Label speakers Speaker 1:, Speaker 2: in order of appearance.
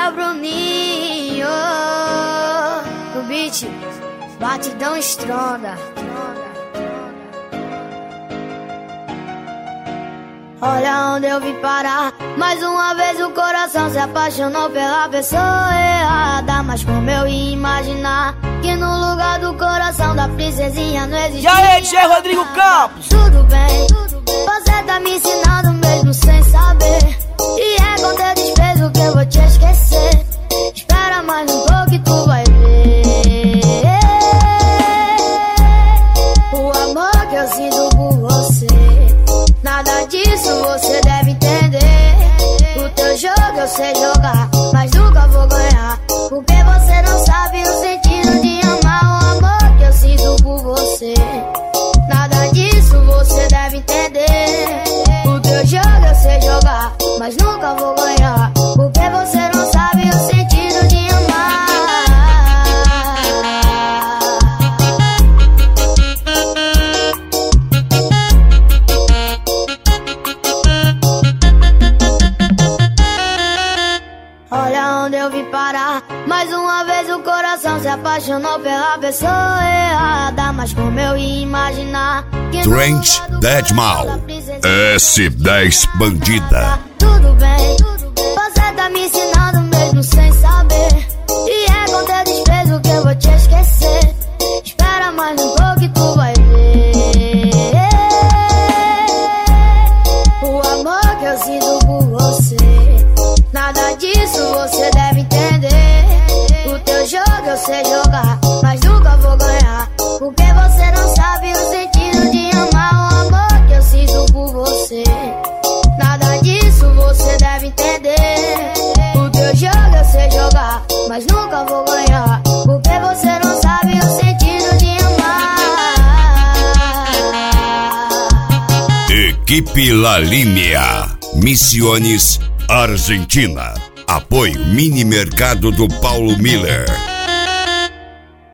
Speaker 1: o Bruninho. O beat, batidão estronda. Olha onde eu vim parar. Mais uma vez o coração se apaixonou pela pessoa errada. Mas como eu ia imaginar que no lugar do coração da princesinha não existia.
Speaker 2: E aí, DJ Rodrigo Campos?
Speaker 1: Tudo bem, você tá me ensinando mesmo sem saber. E é com teu desprezo que eu vou te esquecer. Espera mais um pouco e tu vai ver o amor que eu sinto por você. Nada disso você deve entender. O teu jogo eu sei jogar, mas nunca vou ganhar, porque você não sabe o sentido de amar. O amor que eu sinto por você. Nada disso você deve entender. O teu jogo eu sei jogar, mas nunca vou ganhar, porque você não sabe o sentido de amar. Olha onde eu vim parar. Mais uma vez o coração se apaixonou pela pessoa errada. Mas como eu ia imaginar que
Speaker 3: Trent Deadmal, S10 Bandida.
Speaker 1: Tudo bem, você tá me ensinando mesmo sem saber. E é com teu desprezo que eu vou te esquecer. Espera mais um pouco e tu vai ver o amor que eu sinto por você. Nada disso você deve entender. O teu jogo eu sei jogar, mas nunca vou ganhar, porque você não sabe o sentido de amar. O amor que eu sinto por você. Nada disso você deve entender. O teu jogo eu sei jogar, mas nunca vou ganhar, porque você não sabe o sentido de amar.
Speaker 3: Equipe La Línea, Misiones, Argentina. Apoio Mini Mercado do Paulo Miller.